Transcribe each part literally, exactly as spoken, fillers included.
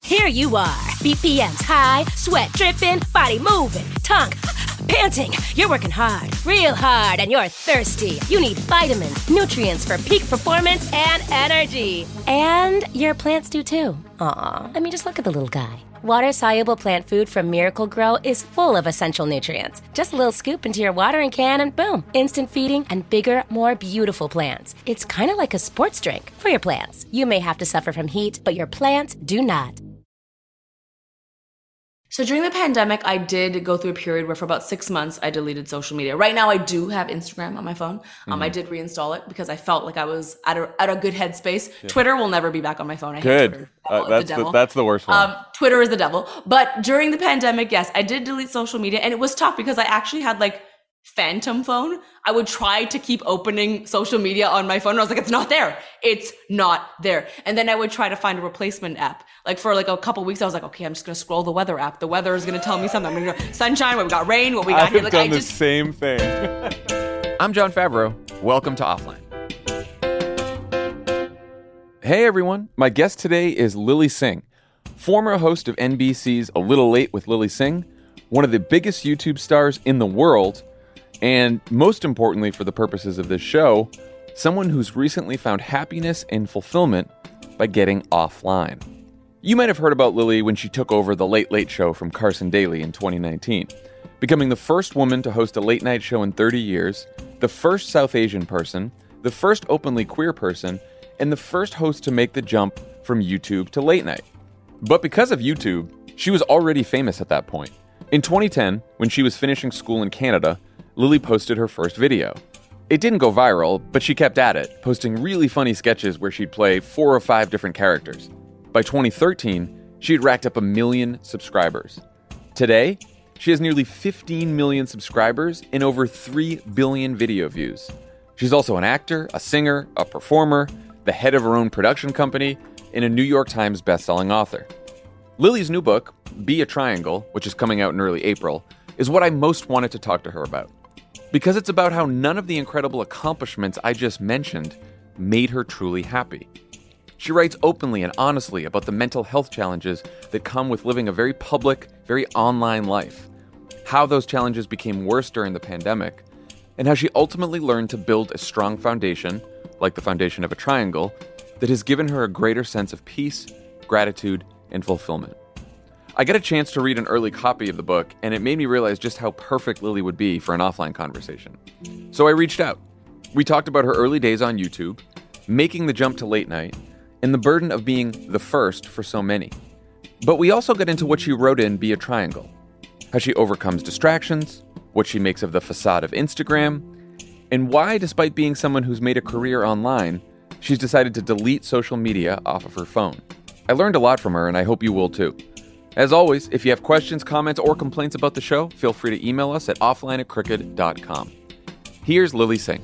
Here you are, B P Ms high, sweat dripping, body moving, tongue panting. You're working hard, real hard, and you're thirsty. You need vitamins, nutrients for peak performance and energy. And your plants do too. Aw, I mean, just look at the little guy. Water-soluble plant food from Miracle Grow is full of essential nutrients. Just a little scoop into your watering can and boom, instant feeding and bigger, more beautiful plants. It's kind of like a sports drink for your plants. You may have to suffer from heat, but your plants do not. So during the pandemic, I did go through a period where for about six months, I deleted social media. Right now, I do have Instagram on my phone. Um, mm-hmm. I did reinstall it because I felt like I was at a, at a good headspace. Yeah. Twitter will never be back on my phone. I good. hate Twitter. Uh, that's, the, the, that's the worst one. Um, Twitter is the devil. But during the pandemic, yes, I did delete social media. And it was tough because I actually had like phantom phone. I would try to keep opening social media on my phone. And I was like, it's not there. It's not there. And then I would try to find a replacement app. Like for like a couple weeks, I was like, okay, I'm just going to scroll the weather app. The weather is going to tell me something. I'm going to go sunshine, what we got, rain, what we got I've here. Like, done I the just... same thing. I'm John Favreau. Welcome to Offline. Hey everyone. My guest today is Lilly Singh, former host of N B C's A Little Late with Lilly Singh, one of the biggest YouTube stars in the world, and most importantly for the purposes of this show, someone who's recently found happiness and fulfillment by getting offline. You might have heard about Lilly when she took over The Late Late Show from Carson Daly in twenty nineteen, becoming the first woman to host a late night show in thirty years, the first South Asian person, the first openly queer person, and the first host to make the jump from YouTube to late night. But because of YouTube, she was already famous at that point. In twenty ten, when she was finishing school in Canada, Lilly posted her first video. It didn't go viral, but she kept at it, posting really funny sketches where she'd play four or five different characters. By twenty thirteen, she had racked up a million subscribers. Today, she has nearly fifteen million subscribers and over three billion video views. She's also an actor, a singer, a performer, the head of her own production company, and a New York Times bestselling author. Lilly's new book, Be a Triangle, which is coming out in early April, is what I most wanted to talk to her about. Because it's about how none of the incredible accomplishments I just mentioned made her truly happy. She writes openly and honestly about the mental health challenges that come with living a very public, very online life, how those challenges became worse during the pandemic, and how she ultimately learned to build a strong foundation, like the foundation of a triangle, that has given her a greater sense of peace, gratitude, and fulfillment. I got a chance to read an early copy of the book, and it made me realize just how perfect Lilly would be for an offline conversation. So I reached out. We talked about her early days on YouTube, making the jump to late night, and the burden of being the first for so many. But we also got into what she wrote in Be a Triangle, how she overcomes distractions, what she makes of the facade of Instagram, and why, despite being someone who's made a career online, she's decided to delete social media off of her phone. I learned a lot from her, and I hope you will too. As always, if you have questions, comments, or complaints about the show, feel free to email us at offline at crooked dot com. Here's Lilly Singh.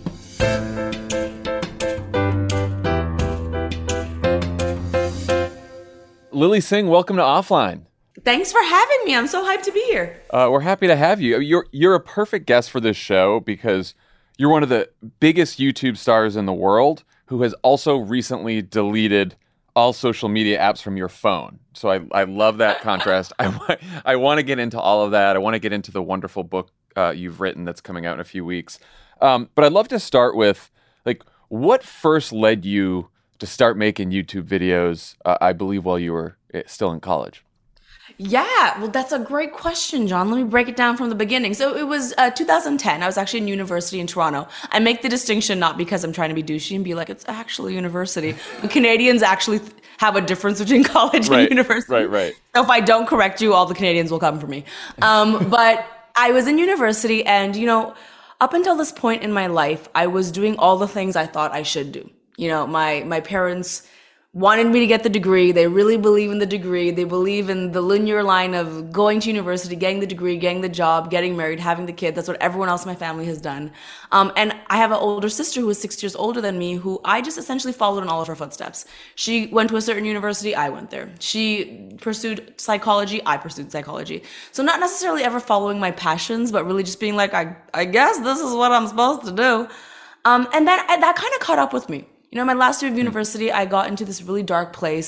Lilly Singh, welcome to Offline. Thanks for having me. I'm so hyped to be here. Uh, we're happy to have you. You're you're a perfect guest for this show because you're one of the biggest YouTube stars in the world who has also recently deleted all social media apps from your phone. So I, I love that contrast. I, I want to get into all of that. I want to get into the wonderful book uh, you've written that's coming out in a few weeks. Um, but I'd love to start with, like, what first led you to start making YouTube videos, uh, I believe, while you were still in college? Yeah, well, that's a great question, John. Let me break it down from the beginning. So it was uh, two thousand ten. I was actually in university in Toronto. I make the distinction not because I'm trying to be douchey and be like, it's actually university. The Canadians actually th- have a difference between college right, and university. Right, right. So if I don't correct you, all the Canadians will come for me. Um, but I was in university and, you know, up until this point in my life, I was doing all the things I thought I should do. You know, my my parents wanted me to get the degree. They really believe in the degree. They believe in the linear line of going to university, getting the degree, getting the job, getting married, having the kid. That's what everyone else in my family has done. Um, and I have an older sister who is six years older than me, who I just essentially followed in all of her footsteps. She went to a certain university, I went there. She pursued psychology, I pursued psychology. So not necessarily ever following my passions, but really just being like, I, I guess this is what I'm supposed to do. Um, and that, that kind of caught up with me. You know, my last year of university, I got into this really dark place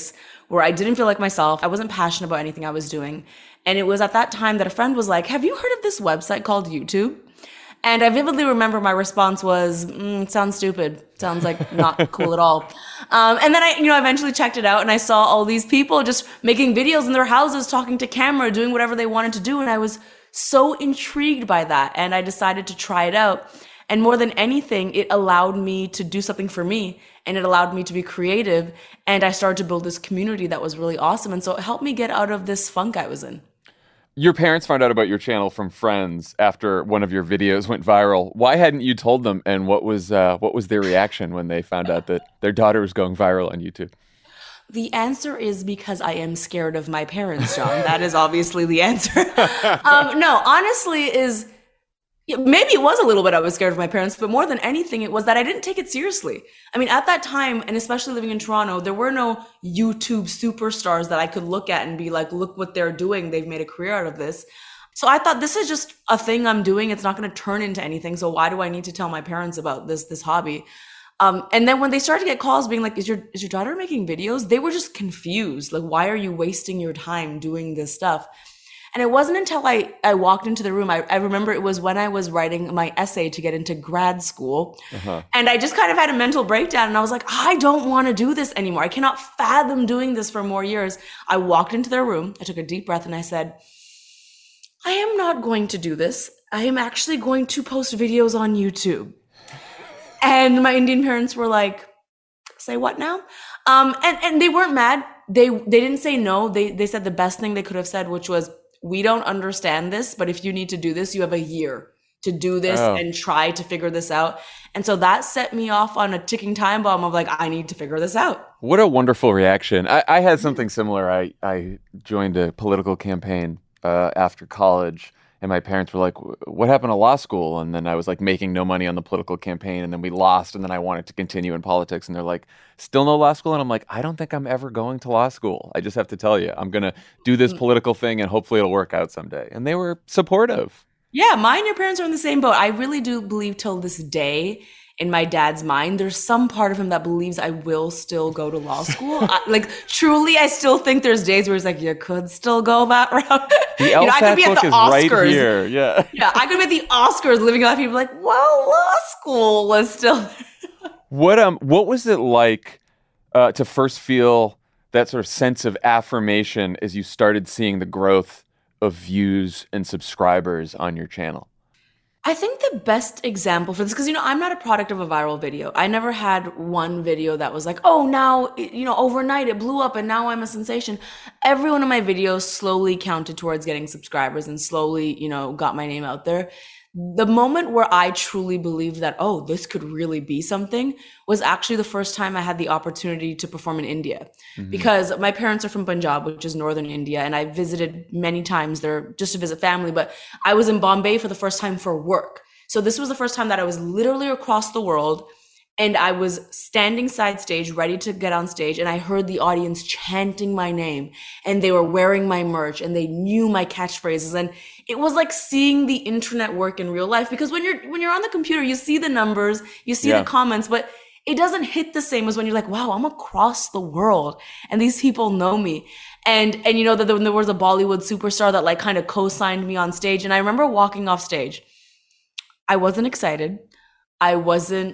where I didn't feel like myself. I wasn't passionate about anything I was doing. And it was at that time that a friend was like, have you heard of this website called YouTube? And I vividly remember my response was, mm, sounds stupid. Sounds like not cool at all. Um, and then I, you know, eventually checked it out and I saw all these people just making videos in their houses, talking to camera, doing whatever they wanted to do. And I was so intrigued by that. And I decided to try it out. And more than anything, it allowed me to do something for me and it allowed me to be creative. And I started to build this community that was really awesome. And so it helped me get out of this funk I was in. Your parents found out about your channel from friends after one of your videos went viral. Why hadn't you told them? And what was uh, what was their reaction when they found out that their daughter was going viral on YouTube? The answer is because I am scared of my parents, John. That is obviously the answer. um, no, honestly is, maybe it was a little bit I was scared of my parents, but more than anything, it was that I didn't take it seriously. I mean, at that time, and especially living in Toronto, there were no YouTube superstars that I could look at and be like, look what they're doing. They've made a career out of this. So I thought, this is just a thing I'm doing. It's not going to turn into anything. So why do I need to tell my parents about this, this hobby? Um, and then when they started to get calls being like, is your, is your daughter making videos? They were just confused. Like, why are you wasting your time doing this stuff? And it wasn't until I, I walked into the room, I, I remember it was when I was writing my essay to get into grad school. Uh-huh. And I just kind of had a mental breakdown and I was like, I don't want to do this anymore. I cannot fathom doing this for more years. I walked into their room, I took a deep breath and I said, I am not going to do this. I am actually going to post videos on YouTube. And my Indian parents were like, say what now? Um, and, and they weren't mad. They, they didn't say no. They, they said the best thing they could have said, which was, we don't understand this, but if you need to do this, you have a year to do this oh. and try to figure this out. And so that set me off on a ticking time bomb of like, I need to figure this out. What a wonderful reaction. I, I had something similar. I, I joined a political campaign uh, after college, and my parents were like, what happened to law school? And then I was like making no money on the political campaign, and then we lost, and then I wanted to continue in politics. And they're like, still no law school? And I'm like, I don't think I'm ever going to law school. I just have to tell you, I'm going to do this political thing, and hopefully it'll work out someday. And they were supportive. Yeah, mine and your parents are in the same boat. I really do believe till this day, in my dad's mind, there's some part of him that believes I will still go to law school. I, like, truly, I still think there's days where he's like, you could still go that route. The you know, I could be at the is Oscars. Right here. Yeah. Yeah, I could be at the Oscars living life. People like, well, law school was still What um what was it like uh, to first feel that sort of sense of affirmation as you started seeing the growth of views and subscribers on your channel? I think the best example for this, because, you know, I'm not a product of a viral video. I never had one video that was like, oh, now, you know, overnight it blew up and now I'm a sensation. Every one of my videos slowly counted towards getting subscribers and slowly, you know, got my name out there. The moment where I truly believed that, oh, this could really be something was actually the first time I had the opportunity to perform in India. Mm-hmm. Because my parents are from Punjab, which is northern India, and I visited many times there just to visit family, but I was in Bombay for the first time for work. So this was the first time that I was literally across the world, and I was standing side stage, ready to get on stage, and I heard the audience chanting my name, and they were wearing my merch, and they knew my catchphrases, and it was like seeing the internet work in real life. Because when you're when you're on the computer, you see the numbers, you see yeah. the comments, but it doesn't hit the same as when you're like, wow, I'm across the world, and these people know me. And and you know that there was a Bollywood superstar that like kind of co-signed me on stage, and I remember walking off stage. I wasn't excited. I wasn't.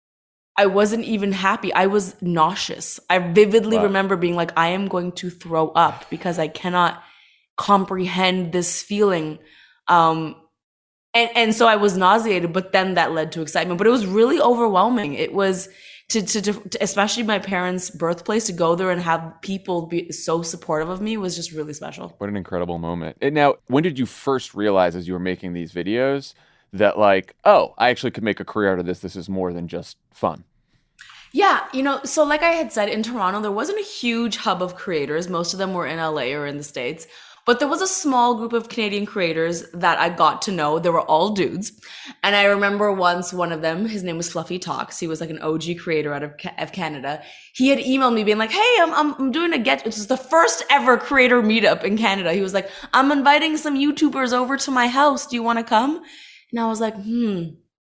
I wasn't even happy. I was nauseous. I vividly wow. remember being like, I am going to throw up because I cannot comprehend this feeling. Um, and, and so I was nauseated, but then that led to excitement. But it was really overwhelming. It was to, to, to especially my parents' birthplace, to go there and have people be so supportive of me was just really special. What an incredible moment. And now, when did you first realize as you were making these videos that like, oh, I actually could make a career out of this. This is more than just fun? Yeah, you know, so like I had said, in Toronto, there wasn't a huge hub of creators. Most of them were in L A or in the States. But there was a small group of Canadian creators that I got to know. They were all dudes. And I remember once one of them, his name was Fluffy Talks. He was like an O G creator out of, of Canada. He had emailed me being like, hey, I'm, I'm, I'm doing a get, it was the first ever creator meetup in Canada. He was like, I'm inviting some YouTubers over to my house. Do you want to come? And I was like, hmm,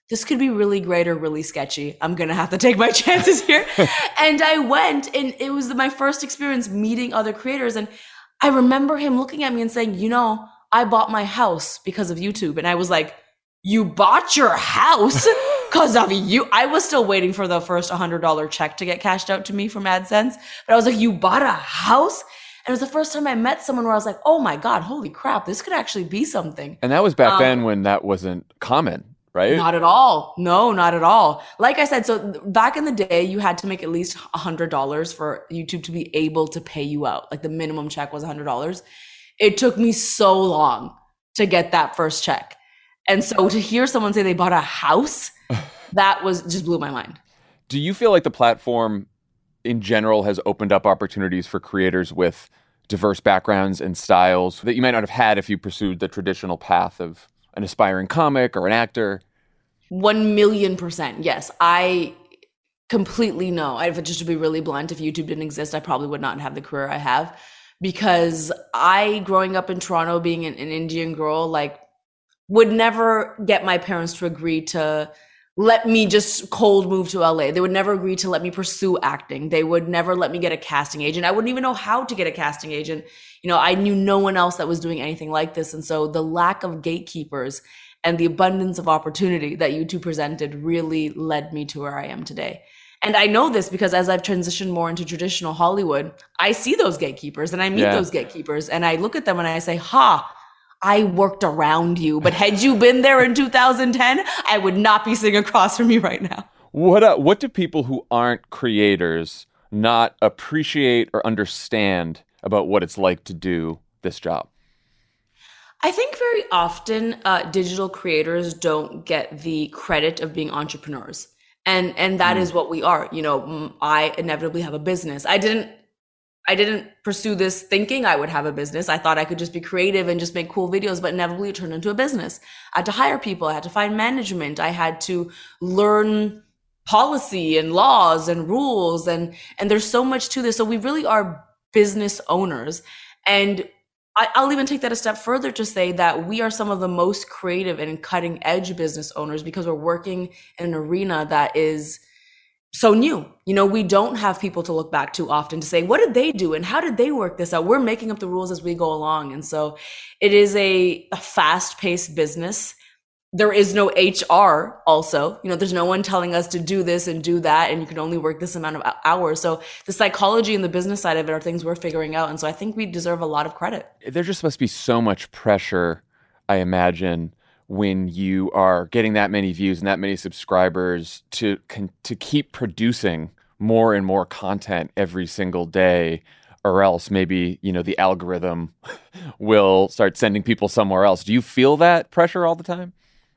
this could be really great or really sketchy. I'm going to have to take my chances here. And I went, and it was my first experience meeting other creators. And I remember him looking at me and saying, you know, I bought my house because of YouTube. And I was like, you bought your house because of you? I was still waiting for the first one hundred dollars check to get cashed out to me from AdSense. But I was like, you bought a house? And it was the first time I met someone where I was like, oh my God, holy crap, this could actually be something. And that was back um, then when that wasn't common, right? Not at all. No, not at all. Like I said, so back in the day, you had to make at least one hundred dollars for YouTube to be able to pay you out. Like the minimum check was one hundred dollars. It took me so long to get that first check. And so to hear someone say they bought a house, that was just blew my mind. Do you feel like the platform in general has opened up opportunities for creators with diverse backgrounds and styles that you might not have had if you pursued the traditional path of an aspiring comic or an actor? One million percent. Yes. I completely know. I, just to be really blunt, if YouTube didn't exist, I probably would not have the career I have, because I, growing up in Toronto, being an, an Indian girl, like would never get my parents to agree to let me just cold move to L A. They would never agree to let me pursue acting. They would never let me get a casting agent. I wouldn't even know how to get a casting agent. You know, I knew no one else that was doing anything like this. And so the lack of gatekeepers and the abundance of opportunity that YouTube presented really led me to where I am today. And I know this because as I've transitioned more into traditional Hollywood, I see those gatekeepers and I meet yeah. those gatekeepers and I look at them and I say, ha, I worked around you, but had you been there in two thousand ten, I would not be sitting across from you right now. What uh, what do people who aren't creators not appreciate or understand about what it's like to do this job? I think very often uh, digital creators don't get the credit of being entrepreneurs. And and that mm. is what we are. You know, I inevitably have a business. I didn't I didn't pursue this thinking I would have a business. I thought I could just be creative and just make cool videos, but inevitably it turned into a business. I had to hire people. I had to find management. I had to learn policy and laws and rules. And, and there's so much to this. So we really are business owners. And I, I'll even take that a step further to say that we are some of the most creative and cutting edge business owners because we're working in an arena that is so new. You know, we don't have people to look back to often to say, what did they do? And how did they work this out? We're making up the rules as we go along. And so it is a, a fast-paced business. There is no H R also. You know, there's no one telling us to do this and do that, and you can only work this amount of hours. So the psychology and the business side of it are things we're figuring out. And so I think we deserve a lot of credit. There just must be so much pressure, I imagine, when you are getting that many views and that many subscribers to to keep producing more and more content every single day, or else maybe, you know, the algorithm will start sending people somewhere else. Do you feel that pressure all the time?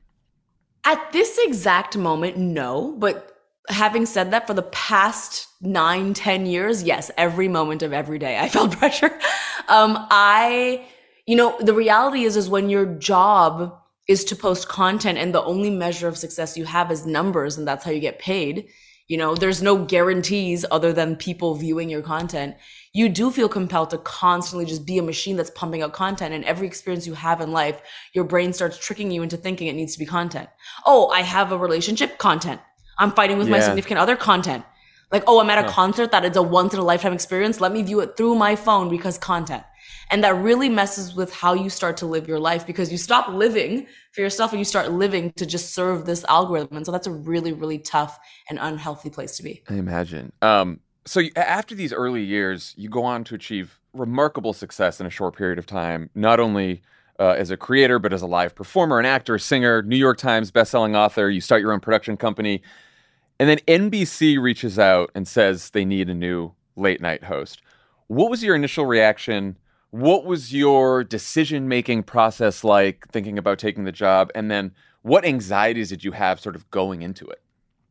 At this exact moment, no. But having said that, for the past nine, ten years, yes, every moment of every day, I felt pressure. Um, I, you know, the reality is, is when your job is to post content and the only measure of success you have is numbers, and that's how you get paid. You know, there's no guarantees other than people viewing your content. You do feel compelled to constantly just be a machine that's pumping out content. And every experience you have in life, your brain starts tricking you into thinking it needs to be content. Oh, I have a relationship, content. I'm fighting with yeah. my significant other, content. Like, oh, I'm at a huh. concert that is a once in a lifetime experience. Let me view it through my phone because content. And that really messes with how you start to live your life, because you stop living for yourself and you start living to just serve this algorithm. And so that's a really, really tough and unhealthy place to be. I imagine. Um, so you, after these early years, you go on to achieve remarkable success in a short period of time, not only uh, as a creator, but as a live performer, an actor, singer, New York Times bestselling author. You start your own production company. And then N B C reaches out and says they need a new late night host. What was your initial reaction? What was your decision-making process like thinking about taking the job? And then what anxieties did you have sort of going into it?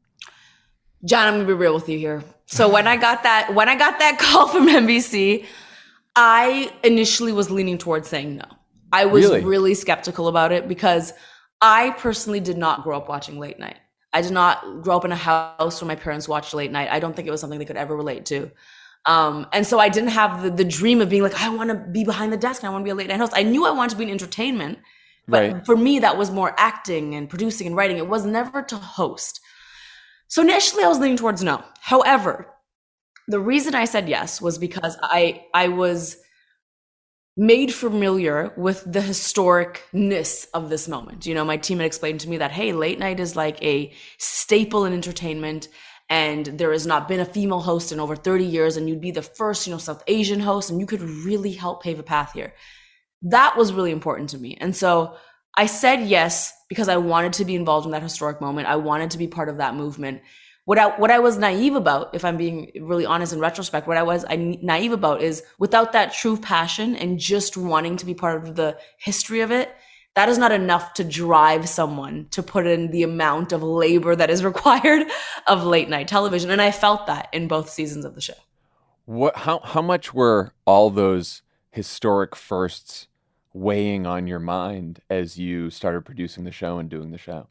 John, I'm gonna be real with you here. So when I got that, when I got that call from N B C, I initially was leaning towards saying no. I was really, really skeptical about it because I personally did not grow up watching late night. I did not grow up in a house where my parents watched late night. I don't think it was something they could ever relate to. Um, and so I didn't have the, the dream of being like, I want to be behind the desk and I want to be a late night host. I knew I wanted to be in entertainment But Right. for me, that was more acting and producing and writing. It was never to host. So initially I was leaning towards no. However, the reason I said yes was because I I was made familiar with the historicness of this moment. You know, my team had explained to me that, hey, late night is like a staple in entertainment, and there has not been a female host in over thirty years, and you'd be the first, you know, South Asian host, and you could really help pave a path here. That was really important to me. And so I said yes because I wanted to be involved in that historic moment. I wanted to be part of that movement. What I, what I was naive about, if I'm being really honest in retrospect, what I was I, naive about is without that true passion and just wanting to be part of the history of it, that is not enough to drive someone to put in the amount of labor that is required of late night television. And I felt that in both seasons of the show. What? How how much were all those historic firsts weighing on your mind as you started producing the show and doing the show?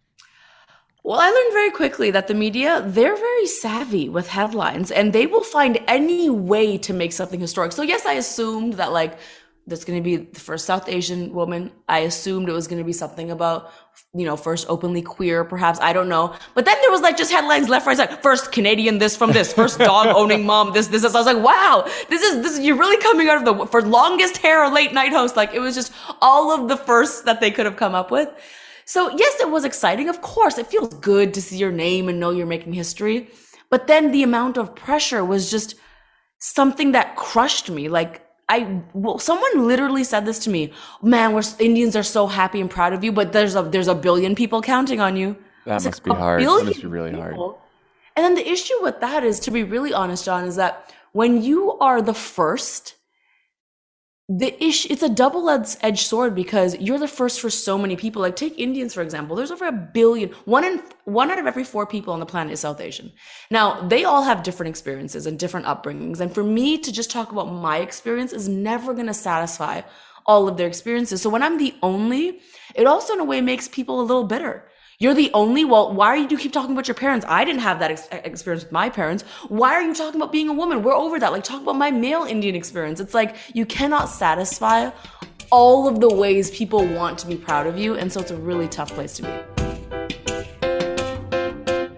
Well, I learned very quickly that the media, they're very savvy with headlines, and they will find any way to make something historic. So yes, I assumed that like there's going to be the first South Asian woman. I assumed it was going to be something about, you know, first openly queer, perhaps. I don't know. But then there was like just headlines left, right, side. First Canadian this from this. First dog owning mom this, this, this. I was like, wow, this is, this is, you're really coming out of the, for longest hair late night host. Like it was just all of the firsts that they could have come up with. So yes, it was exciting. Of course, it feels good to see your name and know you're making history. But then the amount of pressure was just something that crushed me. Like I, well, someone literally said this to me, man, we're Indians are so happy and proud of you, but there's a, there's a billion people counting on you. That It's must like, be a hard. That billion must be really hard. people. And then the issue with that is, to be really honest, John, is that when you are the first, the issue, it's a double-edged sword because you're the first for so many people. Like take Indians, for example. There's over a billion, one in, one out of every four people on the planet is South Asian. Now, they all have different experiences and different upbringings. And for me to just talk about my experience is never going to satisfy all of their experiences. So when I'm the only, it also in a way makes people a little bitter. You're the only, well, why are you do keep talking about your parents? I didn't have that ex- experience with my parents. Why are you talking about being a woman? We're over that. Like, talk about my male Indian experience. It's like, you cannot satisfy all of the ways people want to be proud of you. And so it's a really tough place to be.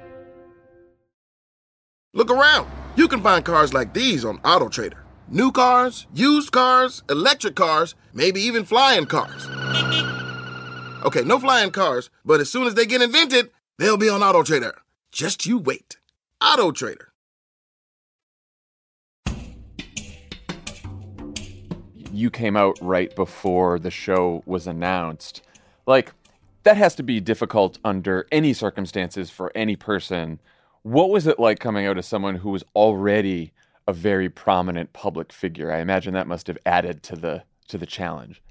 Look around. You can find cars like these on AutoTrader. New cars, used cars, electric cars, maybe even flying cars. Okay, no flying cars, but as soon as they get invented, they'll be on AutoTrader. Just you wait. AutoTrader. You came out right before the show was announced. Like, that has to be difficult under any circumstances for any person. What was it like coming out as someone who was already a very prominent public figure? I imagine that must have added to the to the challenge.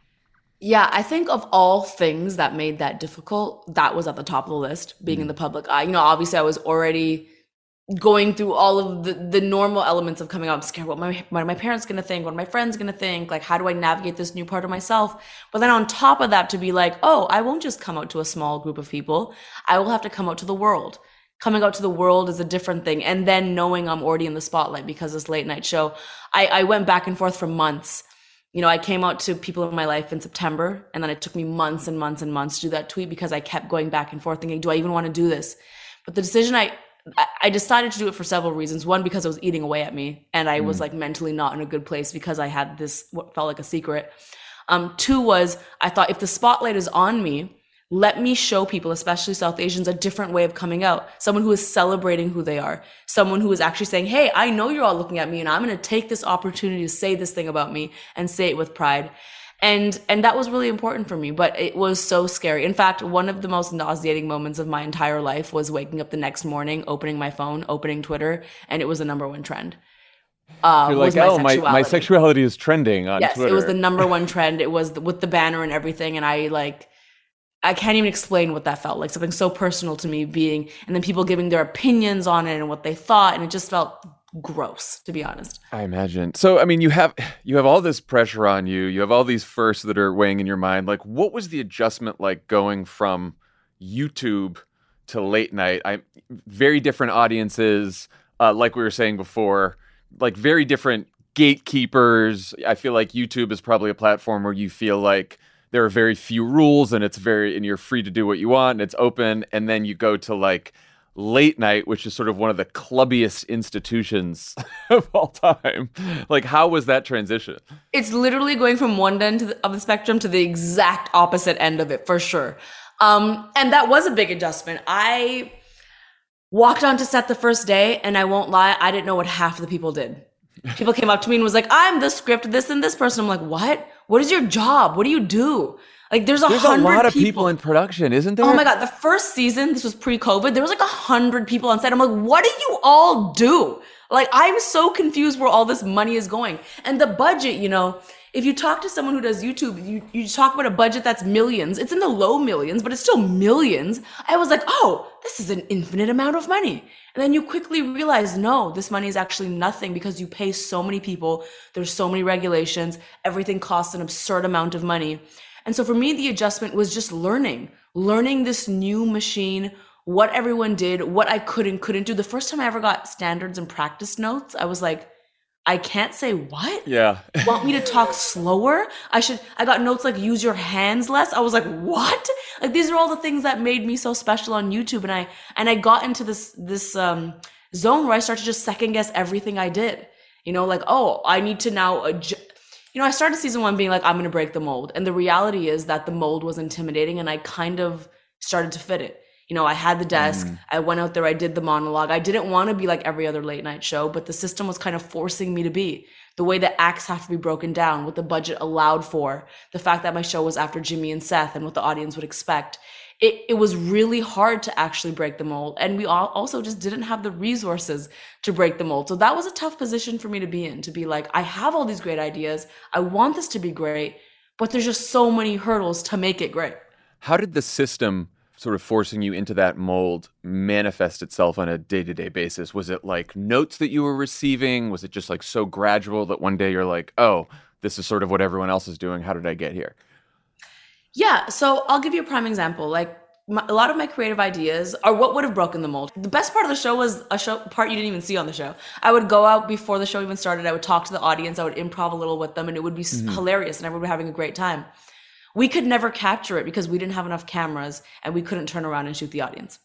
Yeah, I think of all things that made that difficult, that was at the top of the list, being in the public eye. You know, obviously I was already going through all of the, the normal elements of coming out. I'm scared what my, what are my parents going to think? What are my friends going to think? Like, how do I navigate this new part of myself? But then on top of that, to be like, oh, I won't just come out to a small group of people. I will have to come out to the world. Coming out to the world is a different thing. And then knowing I'm already in the spotlight because this late night show, I, I went back and forth for months. You know, I came out to people in my life in September, and then it took me months and months and months to do that tweet because I kept going back and forth thinking, do I even want to do this? But the decision, I I decided to do it for several reasons. One, because it was eating away at me, and I mm. was like mentally not in a good place because I had this, what felt like a secret. Um, two was, I thought if the spotlight is on me, let me show people, especially South Asians, a different way of coming out. Someone who is celebrating who they are. Someone who is actually saying, hey, I know you're all looking at me and I'm going to take this opportunity to say this thing about me and say it with pride. And, and that was really important for me, but it was so scary. In fact, one of the most nauseating moments of my entire life was waking up the next morning, opening my phone, opening Twitter, and it was the number one trend. Uh, You're like, my oh, my, my sexuality is trending on yes, Twitter. Yes, it was the number one trend. It was the, with the banner and everything. And I like, I can't even explain what that felt like. Something so personal to me being, and then people giving their opinions on it and what they thought. And it just felt gross, to be honest. I imagine. So, I mean, you have, you have all this pressure on you. You have all these firsts that are weighing in your mind. Like, what was the adjustment like going from YouTube to late night? I very different audiences, uh, like we were saying before, like very different gatekeepers. I feel like YouTube is probably a platform where you feel like there are very few rules and it's very, and you're free to do what you want and it's open. And then you go to like late night, which is sort of one of the clubbiest institutions of all time. Like, how was that transition? It's literally going from one end to the, of the spectrum to the exact opposite end of it, for sure. Um, and that was a big adjustment. I walked onto set the first day, and I won't lie, I didn't know what half of the people did. People came up to me and was like, I'm the script, this and this person. I'm like, what? What is your job? What do you do? Like, there's a There's a hundred lot of people. people in production, isn't there? Oh my God. The first season, this was pre-COVID, there was like a hundred people on set. I'm like, what do you all do? Like, I'm so confused where all this money is going. And the budget, you know, if you talk to someone who does YouTube, you, you talk about a budget that's millions. It's in the low millions, but it's still millions. I was like, oh, this is an infinite amount of money. And then you quickly realize, no, this money is actually nothing because you pay so many people. There's so many regulations. Everything costs an absurd amount of money. And so for me, the adjustment was just learning, learning this new machine, what everyone did, what I could and couldn't do. The first time I ever got standards and practice notes, I was like, I can't say what? Yeah. Want me to talk slower? I should, I got notes like use your hands less. I was like, what? Like, these are all the things that made me so special on YouTube. And I, and I got into this, this, um, zone where I started to just second guess everything I did. You know, like, oh, I need to now adjust. You know, I started season one being like, I'm going to break the mold. And the reality is that the mold was intimidating and I kind of started to fit it. You know, I had the desk, mm. I went out there, I did the monologue. I didn't want to be like every other late night show, but the system was kind of forcing me to be. The way that acts have to be broken down, what the budget allowed for, the fact that my show was after Jimmy and Seth and what the audience would expect. It, it was really hard to actually break the mold. And we all also just didn't have the resources to break the mold. So that was a tough position for me to be in, to be like, I have all these great ideas. I want this to be great, but there's just so many hurdles to make it great. How did the system sort of forcing you into that mold manifest itself on a day-to-day basis? Was it like notes that you were receiving? Was it just like so gradual that one day you're like, oh, this is sort of what everyone else is doing. How did I get here? Yeah, so I'll give you a prime example. Like my, a lot of my creative ideas are what would have broken the mold. The best part of the show was a show part you didn't even see on the show. I would go out before the show even started. I would talk to the audience. I would improv a little with them and it would be mm-hmm. hilarious and everyone would be having a great time. We could never capture it because we didn't have enough cameras and we couldn't turn around and shoot the audience.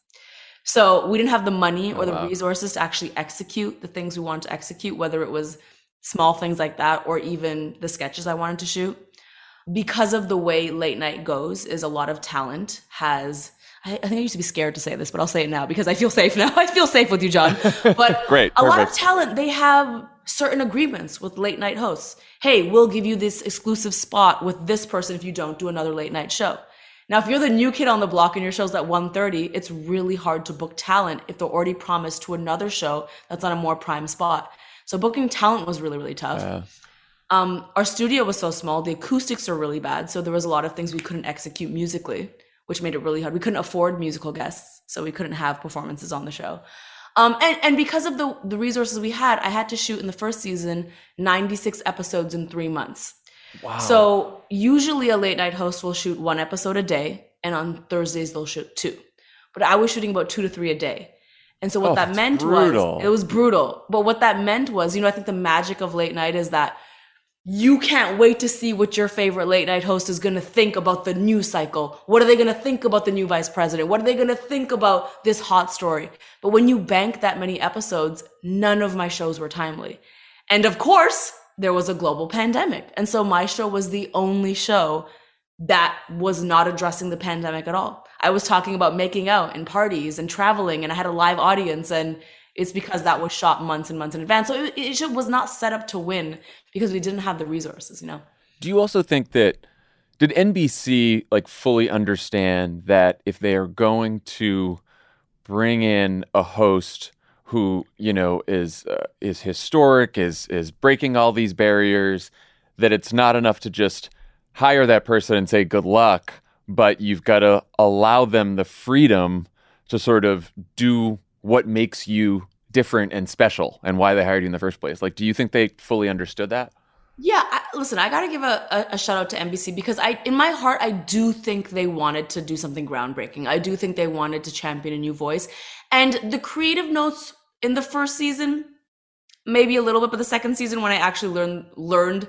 So we didn't have the money or oh, the wow. resources to actually execute the things we wanted to execute, whether it was small things like that or even the sketches I wanted to shoot. Because of the way late night goes is a lot of talent has, I, I think I used to be scared to say this, but I'll say it now because I feel safe now. I feel safe with you, John. But Great, a perfect. lot of talent, they have certain agreements with late night hosts. Hey, we'll give you this exclusive spot with this person if you don't do another late night show. Now, if you're the new kid on the block and your show's at one thirty, it's really hard to book talent if they're already promised to another show that's on a more prime spot. So booking talent was really, really tough. Yeah. Um, our studio was so small, the acoustics are really bad. So there was a lot of things we couldn't execute musically, which made it really hard. We couldn't afford musical guests, so we couldn't have performances on the show. Um, and, and because of the, the resources we had, I had to shoot in the first season ninety-six episodes in three months. Wow. So usually a late night host will shoot one episode a day, and on Thursdays they'll shoot two. But I was shooting about two to three a day. And so what oh, that meant brutal. was, it was brutal. But what that meant was, you know, I think the magic of late night is that you can't wait to see what your favorite late night host is going to think about the news cycle. What are they going to think about the new vice president? What are they going to think about this hot story? But when you bank that many episodes, none of my shows were timely. And of course, there was a global pandemic. And so my show was the only show that was not addressing the pandemic at all. I was talking about making out and parties and traveling, and I had a live audience, and it's because that was shot months and months in advance. So it, it was not set up to win because we didn't have the resources, you know? Do you also think that, did N B C like fully understand that if they are going to bring in a host who, you know, is uh, is historic, is is breaking all these barriers, that it's not enough to just hire that person and say good luck, but you've got to allow them the freedom to sort of do what makes you different and special and why they hired you in the first place? Like, do you think they fully understood that? Yeah, I, listen, I got to give a, a, a shout out to N B C because I, in my heart, I do think they wanted to do something groundbreaking. I do think they wanted to champion a new voice. And the creative notes in the first season, maybe a little bit, but the second season when I actually learned, learned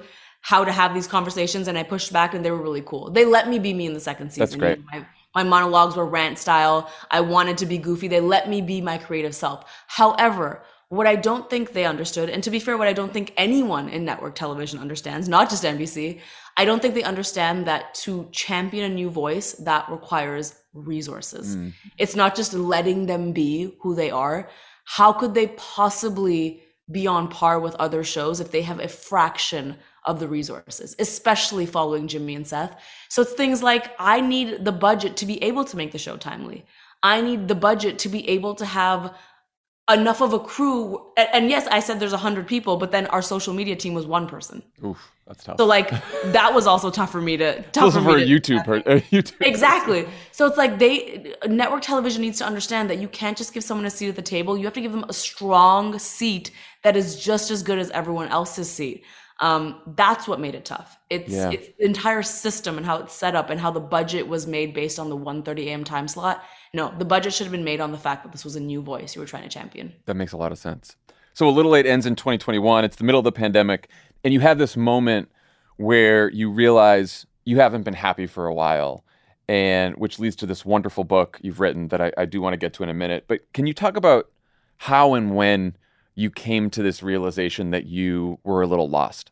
how to have these conversations, and I pushed back, and they were really cool. They let me be me in the second season. That's great. You know, my, my monologues were rant style. I wanted to be goofy. They let me be my creative self. However, what I don't think they understood, and to be fair, what I don't think anyone in network television understands, not just N B C, I don't think they understand that to champion a new voice, that requires resources. Mm. It's not just letting them be who they are. How could they possibly be on par with other shows if they have a fraction of the resources, especially following Jimmy and Seth? So it's things like, I need the budget to be able to make the show timely. I need the budget to be able to have enough of a crew. And, and yes, I said there's a hundred people, but then our social media team was one person. Oof, that's tough. So like, that was also tough for me to, tough also for, for me a to, YouTube, per, a YouTube. Exactly. So it's like they, network television needs to understand that you can't just give someone a seat at the table. You have to give them a strong seat that is just as good as everyone else's seat. Um, that's what made it tough. It's, yeah. it's the entire system and how it's set up and how the budget was made based on the one thirty a.m. time slot. No, the budget should have been made on the fact that this was a new voice you were trying to champion. That makes a lot of sense. So A Little Late ends in twenty twenty-one. It's the middle of the pandemic, and you have this moment where you realize you haven't been happy for a while, and which leads to this wonderful book you've written that I, I do want to get to in a minute. But can you talk about how and when you came to this realization that you were a little lost?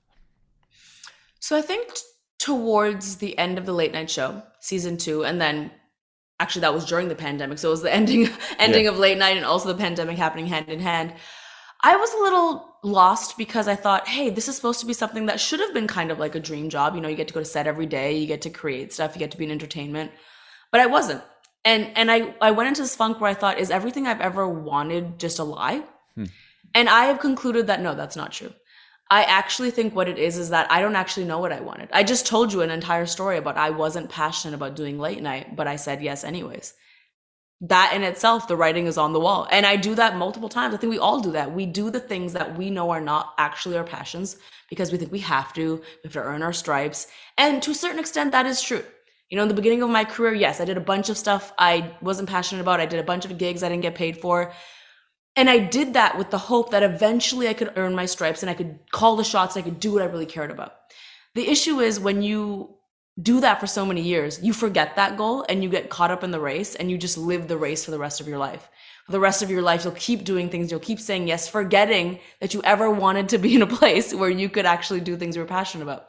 So I think t- towards the end of the late night show, season two, and then actually that was during the pandemic. So it was the ending, ending yeah. of late night and also the pandemic happening hand in hand. I was a little lost because I thought, hey, this is supposed to be something that should have been kind of like a dream job. You know, you get to go to set every day, you get to create stuff, you get to be in entertainment, but I wasn't. And, and I, I went into this funk where I thought, is everything I've ever wanted just a lie? Hmm. And I have concluded that no, that's not true. I actually think what it is is that I don't actually know what I wanted. I just told you an entire story about I wasn't passionate about doing late night, but I said yes anyways. That in itself, the writing is on the wall. And I do that multiple times. I think we all do that. We do the things that we know are not actually our passions because we think we have to, we have to earn our stripes. And to a certain extent, that is true. You know, in the beginning of my career, yes, I did a bunch of stuff I wasn't passionate about. I did a bunch of gigs I didn't get paid for. And I did that with the hope that eventually I could earn my stripes and I could call the shots and I could do what I really cared about. The issue is when you do that for so many years, you forget that goal and you get caught up in the race and you just live the race for the rest of your life. For the rest of your life, you'll keep doing things, you'll keep saying yes, forgetting that you ever wanted to be in a place where you could actually do things you were passionate about.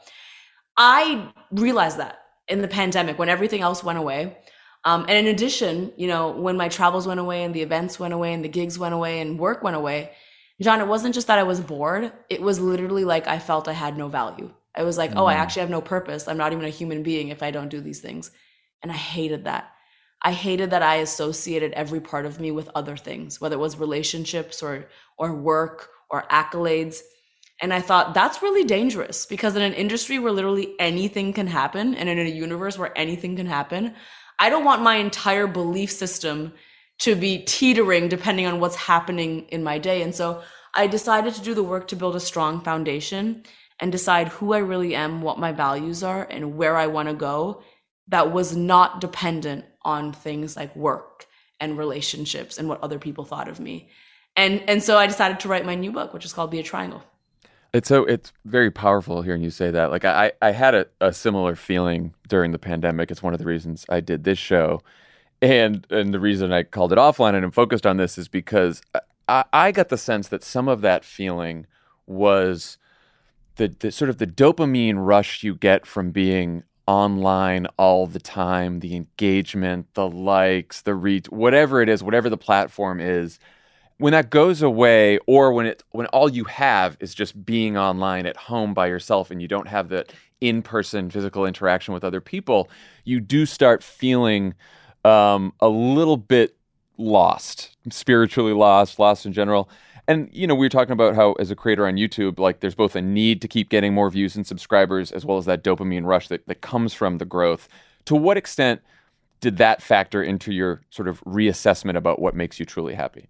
I realized that in the pandemic when everything else went away. Um, and in addition, you know, when my travels went away and the events went away and the gigs went away and work went away, John, it wasn't just that I was bored. It was literally like I felt I had no value. I was like, mm-hmm. oh, I actually have no purpose. I'm not even a human being if I don't do these things. And I hated that. I hated that I associated every part of me with other things, whether it was relationships or or work or accolades. And I thought that's really dangerous because in an industry where literally anything can happen and in a universe where anything can happen, I don't want my entire belief system to be teetering depending on what's happening in my day. And so I decided to do the work to build a strong foundation and decide who I really am, what my values are, and where I want to go that was not dependent on things like work and relationships and what other people thought of me. And and so I decided to write my new book, which is called Be a Triangle. It's so it's very powerful hearing you say that. Like I, I had a, a similar feeling during the pandemic. It's one of the reasons I did this show. And and the reason I called it Offline and focused on this is because I, I got the sense that some of that feeling was the, the sort of the dopamine rush you get from being online all the time, the engagement, the likes, the reach, whatever it is, whatever the platform is. When that goes away, or when it when all you have is just being online at home by yourself and you don't have that in-person physical interaction with other people, you do start feeling um, a little bit lost, spiritually lost, lost in general. And, you know, we were talking about how as a creator on YouTube, like there's both a need to keep getting more views and subscribers as well as that dopamine rush that, that comes from the growth. To what extent did that factor into your sort of reassessment about what makes you truly happy?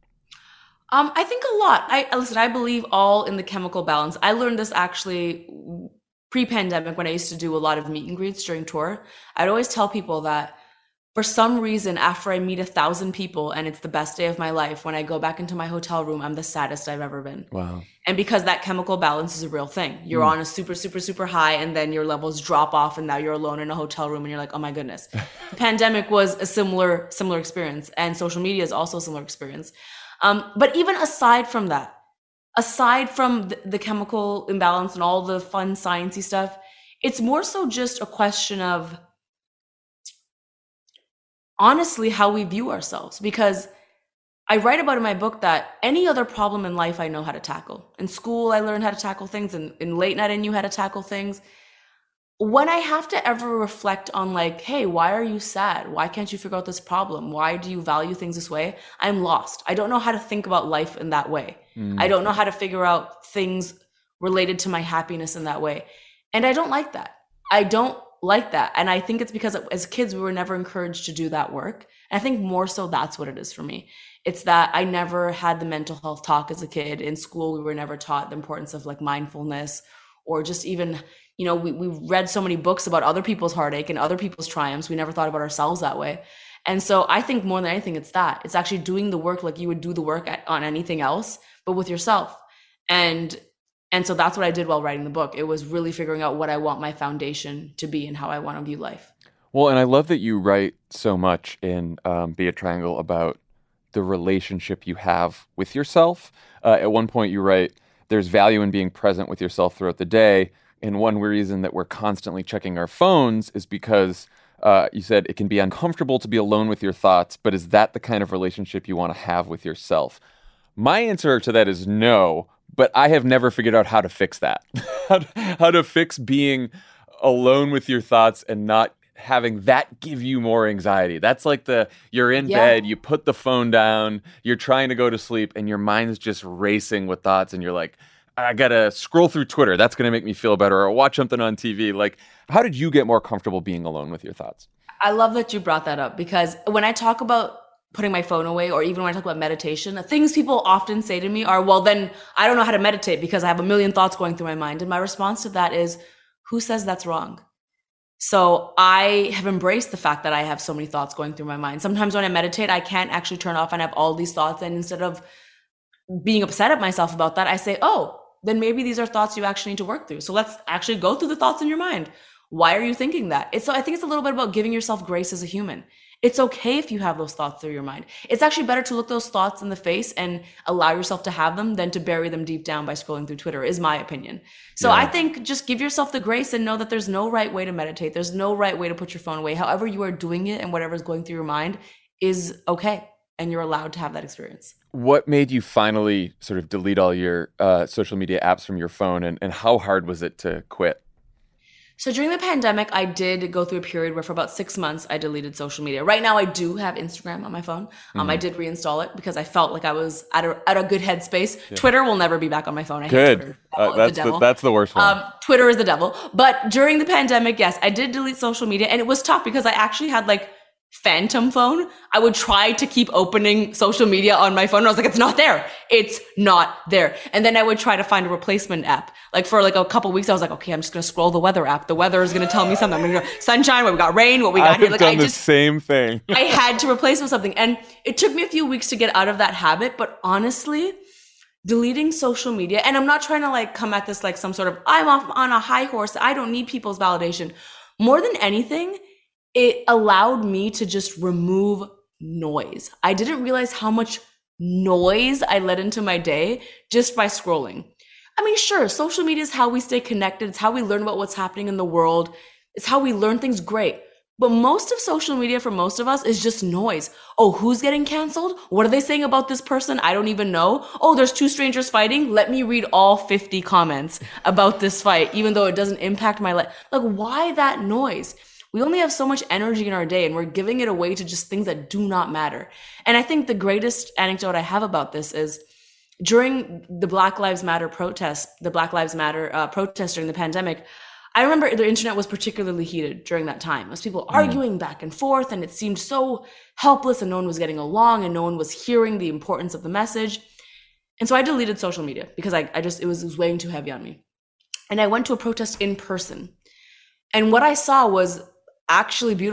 Um, I think a lot. I listen, I believe all in the chemical balance. I learned this actually pre-pandemic when I used to do a lot of meet and greets during tour. I'd always tell people that for some reason, after I meet a thousand people and it's the best day of my life, when I go back into my hotel room, I'm the saddest I've ever been. Wow. And because that chemical balance is a real thing. You're mm. on a super, super, super high, and then your levels drop off, and now you're alone in a hotel room and you're like, oh my goodness. The pandemic was a similar, similar experience, and social media is also a similar experience. Um, but even aside from that, aside from the, the chemical imbalance and all the fun sciencey stuff, it's more so just a question of honestly how we view ourselves. Because I write about in my book that any other problem in life I know how to tackle. In school, I learned how to tackle things, and in late night, I knew how to tackle things. When I have to ever reflect on like, hey, why are you sad? Why can't you figure out this problem? Why do you value things this way? I'm lost. I don't know how to think about life in that way. Mm. I don't know how to figure out things related to my happiness in that way. And I don't like that. I don't like that. And I think it's because as kids, we were never encouraged to do that work. And I think more so that's what it is for me. It's that I never had the mental health talk as a kid. In school, we were never taught the importance of like mindfulness, or just even, you know, we, we read so many books about other people's heartache and other people's triumphs. We never thought about ourselves that way. And so I think more than anything, it's that. It's actually doing the work like you would do the work at, on anything else, but with yourself. And And so that's what I did while writing the book. It was really figuring out what I want my foundation to be and how I want to view life. Well, and I love that you write so much in um, Be a Triangle about the relationship you have with yourself. Uh, at one point you write, there's value in being present with yourself throughout the day. And one reason that we're constantly checking our phones is because uh, you said it can be uncomfortable to be alone with your thoughts, but is that the kind of relationship you want to have with yourself? My answer to that is no. But I have never figured out how to fix that. how, to, how to fix being alone with your thoughts and not having that give you more anxiety. That's like the, you're in yeah. bed, you put the phone down, you're trying to go to sleep, and your mind's just racing with thoughts, and you're like, I gotta scroll through Twitter. That's gonna make me feel better, or watch something on T V. Like, how did you get more comfortable being alone with your thoughts? I love that you brought that up, because when I talk about putting my phone away, or even when I talk about meditation, the things people often say to me are, well, then I don't know how to meditate because I have a million thoughts going through my mind. And my response to that is, who says that's wrong? So I have embraced the fact that I have so many thoughts going through my mind. Sometimes when I meditate, I can't actually turn off and have all these thoughts. And instead of being upset at myself about that, I say, oh, then maybe these are thoughts you actually need to work through. So let's actually go through the thoughts in your mind. Why are you thinking that? It's so I think it's a little bit about giving yourself grace as a human. It's okay if you have those thoughts through your mind. It's actually better to look those thoughts in the face and allow yourself to have them than to bury them deep down by scrolling through Twitter, is my opinion. So yeah. I think just give yourself the grace and know that there's no right way to meditate. There's no right way to put your phone away. However you are doing it and whatever is going through your mind is okay. And you're allowed to have that experience. What made you finally sort of delete all your uh, social media apps from your phone, and, and how hard was it to quit? So during the pandemic, I did go through a period where for about six months, I deleted social media. Right now, I do have Instagram on my phone. Um, mm-hmm. I did reinstall it because I felt like I was at a, at a good headspace. Yeah. Twitter will never be back on my phone. I good. hate Twitter. Uh, that's, the the, that's the worst one. Um, Twitter is the devil. But during the pandemic, yes, I did delete social media. And it was tough because I actually had like phantom phone. I would try to keep opening social media on my phone. And I was like, it's not there. It's not there. And then I would try to find a replacement app. Like for like a couple weeks, I was like, okay, I'm just going to scroll the weather app. The weather is going to tell me something. I'm going to go sunshine, what we got, rain, what we got I've here. Like done I the just, same thing. I had to replace with something. And it took me a few weeks to get out of that habit. But honestly, deleting social media, and I'm not trying to like come at this like some sort of, I'm off on a high horse. I don't need people's validation. More than anything, it allowed me to just remove noise. I didn't realize how much noise I let into my day just by scrolling. I mean, sure, social media is how we stay connected. It's how we learn about what's happening in the world. It's how we learn things, great. But most of social media for most of us is just noise. Oh, who's getting canceled? What are they saying about this person? I don't even know. Oh, there's two strangers fighting. Let me read all fifty comments about this fight, even though it doesn't impact my life. Like, why that noise? We only have so much energy in our day, and we're giving it away to just things that do not matter. And I think the greatest anecdote I have about this is during the Black Lives Matter protest, the Black Lives Matter uh, protest during the pandemic, I remember the internet was particularly heated during that time. It was people mm. arguing back and forth, and it seemed so helpless, and no one was getting along, and no one was hearing the importance of the message. And so I deleted social media because I, I just, it was, it was weighing too heavy on me. And I went to a protest in person. And what I saw was actually beautiful.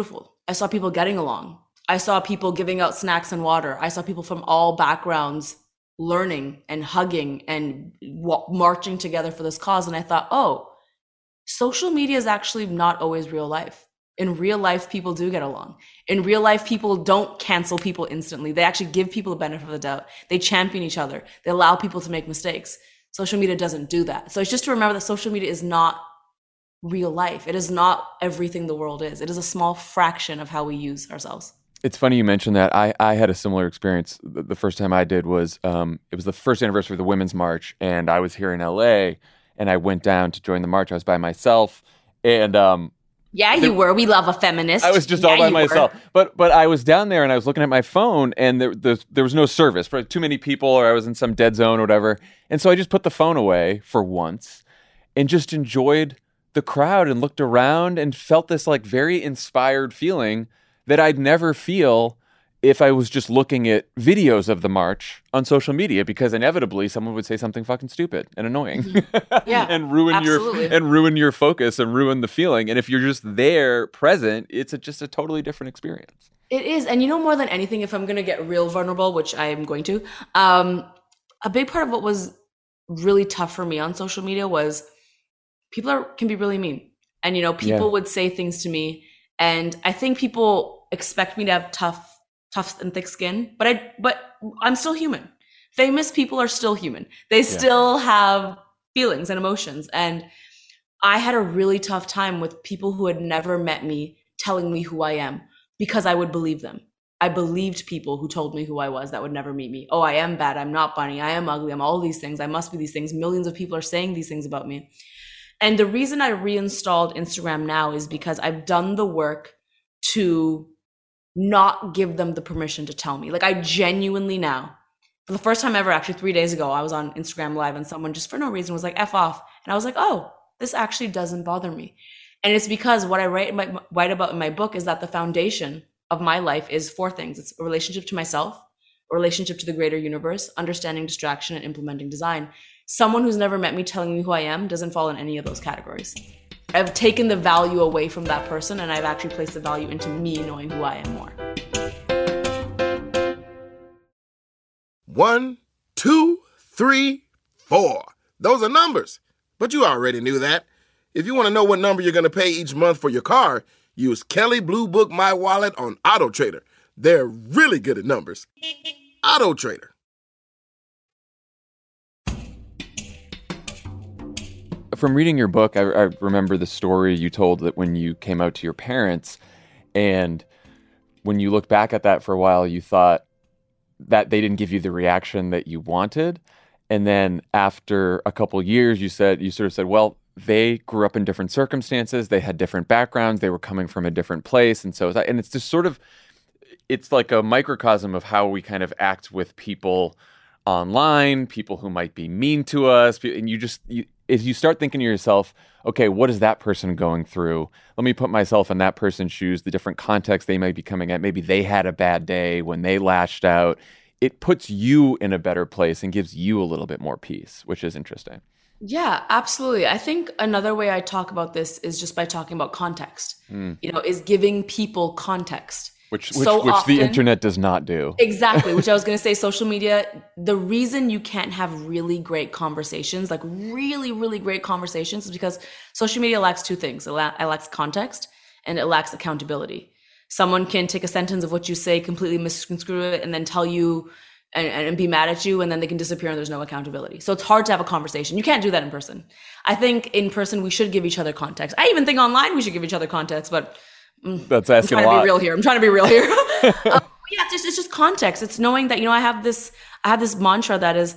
I saw people getting along. I saw people giving out snacks and water. I saw people from all backgrounds learning and hugging and w- marching together for this cause. And I thought, oh, social media is actually not always real life. In real life, people do get along. In real life, people don't cancel people instantly. They actually give people the benefit of the doubt. They champion each other. They allow people to make mistakes. Social media doesn't do that. So it's just to remember that social media is not real life. It is not everything the world is. It is a small fraction of how we use ourselves. It's funny you mentioned that. I, I had a similar experience. The, the first time I did was, um, it was the first anniversary of the Women's March, and I was here in L A, and I went down to join the march. I was by myself, and um, yeah, you there, were. We love a feminist. I was just yeah, all by myself. Were. But but I was down there, and I was looking at my phone, and there there, there was no service. For too many people, or I was in some dead zone or whatever. And so I just put the phone away for once, and just enjoyed the crowd and looked around and felt this like very inspired feeling that I'd never feel if I was just looking at videos of the march on social media, because inevitably someone would say something fucking stupid and annoying. Yeah, and ruin absolutely. your and ruin your focus and ruin the feeling. And if you're just there present, it's a, just a totally different experience. It is. And you know, more than anything, if I'm going to get real vulnerable, which I am going to, um, a big part of what was really tough for me on social media was people are, can be really mean. And, you know, people yeah. would say things to me. And I think people expect me to have tough, tough and thick skin, but I, but I'm still human. Famous people are still human. They yeah. still have feelings and emotions. And I had a really tough time with people who had never met me telling me who I am, because I would believe them. I believed people who told me who I was that would never meet me. Oh, I am bad. I'm not funny. I am ugly. I'm all these things. I must be these things. Millions of people are saying these things about me. And the reason I reinstalled Instagram now is because I've done the work to not give them the permission to tell me. Like, I genuinely now, for the first time ever, actually three days ago, I was on Instagram Live and someone just for no reason was like, F off. And I was like, oh, this actually doesn't bother me. And it's because what I write, in my, write about in my book is that the foundation of my life is four things. It's a relationship to myself, a relationship to the greater universe, understanding distraction, and implementing design. Someone who's never met me telling me who I am doesn't fall in any of those categories. I've taken the value away from that person, and I've actually placed the value into me knowing who I am more. One, two, three, four. Those are numbers, but you already knew that. If you want to know what number you're going to pay each month for your car, use Kelley Blue Book My Wallet on AutoTrader. They're really good at numbers. AutoTrader. From reading your book, I, I remember the story you told that when you came out to your parents, and when you look back at that for a while, you thought that they didn't give you the reaction that you wanted. And then after a couple years, you said, you sort of said, well, they grew up in different circumstances. They had different backgrounds. They were coming from a different place. And so, and it's just sort of, it's like a microcosm of how we kind of act with people online, people who might be mean to us. And you just, you, if you start thinking to yourself, okay, what is that person going through? Let me put myself in that person's shoes, the different context they might be coming at. Maybe they had a bad day when they lashed out. It puts you in a better place and gives you a little bit more peace, which is interesting. Yeah, absolutely. I think another way I talk about this is just by talking about context, mm. you know, is giving people context. Which which, so which often, the internet does not do. Exactly, which I was going to say, social media, the reason you can't have really great conversations, like really, really great conversations, is because social media lacks two things. It, la- it lacks context and it lacks accountability. Someone can take a sentence of what you say, completely misconstrue it, and then tell you and, and be mad at you, and then they can disappear and there's no accountability. So it's hard to have a conversation. You can't do that in person. I think in person, we should give each other context. I even think online we should give each other context, but that's asking I'm trying a lot. to be real here. I'm trying to be real here. um, yeah, it's just, it's just context. It's knowing that, you know, I have this, I have this mantra that is,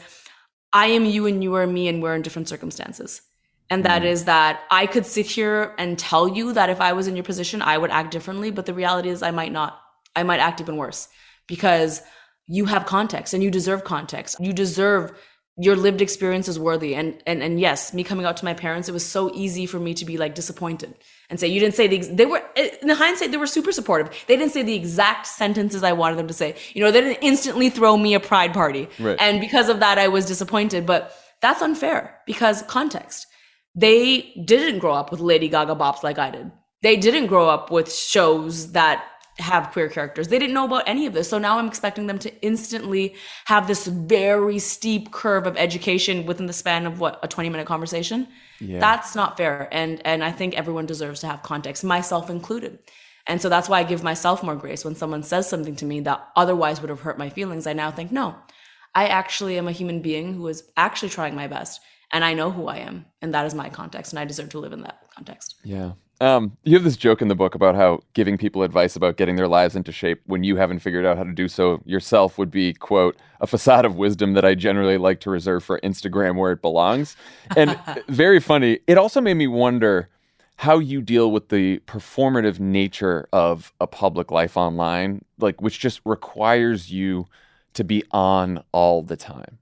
I am you and you are me and we're in different circumstances. And that mm. is that I could sit here and tell you that if I was in your position, I would act differently. But the reality is I might not. I might act even worse because you have context and you deserve context. You deserve your lived experience is worthy. And, and, and yes, me coming out to my parents, it was so easy for me to be like disappointed and say, you didn't say the, they were, in hindsight, they were super supportive. They didn't say the exact sentences I wanted them to say. You know, they didn't instantly throw me a pride party. Right. And because of that, I was disappointed, but that's unfair because context. They didn't grow up with Lady Gaga bops like I did. They didn't grow up with shows that have queer characters. They didn't know about any of this. So now I'm expecting them to instantly have this very steep curve of education within the span of what, a twenty minute conversation. Yeah. That's not fair. And, and I think everyone deserves to have context, myself included. And so that's why I give myself more grace when someone says something to me that otherwise would have hurt my feelings. I now think, no, I actually am a human being who is actually trying my best. And I know who I am. And that is my context. And I deserve to live in that context. Yeah. Um, you have this joke in the book about how giving people advice about getting their lives into shape when you haven't figured out how to do so yourself would be, quote, a facade of wisdom that I generally like to reserve for Instagram where it belongs. And very funny. It also made me wonder how you deal with the performative nature of a public life online, like which just requires you to be on all the time.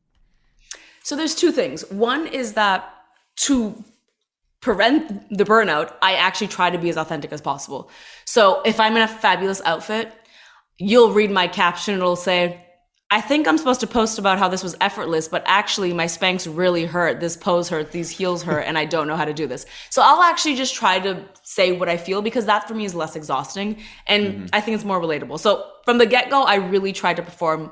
So there's two things. One is that to prevent the burnout, I actually try to be as authentic as possible. So if I'm in a fabulous outfit, you'll read my caption, it'll say, I think I'm supposed to post about how this was effortless, but actually my Spanx really hurt. This pose hurt, these heels hurt, and I don't know how to do this. So I'll actually just try to say what I feel because that for me is less exhausting. And mm-hmm. I think it's more relatable. So from the get-go, I really tried to perform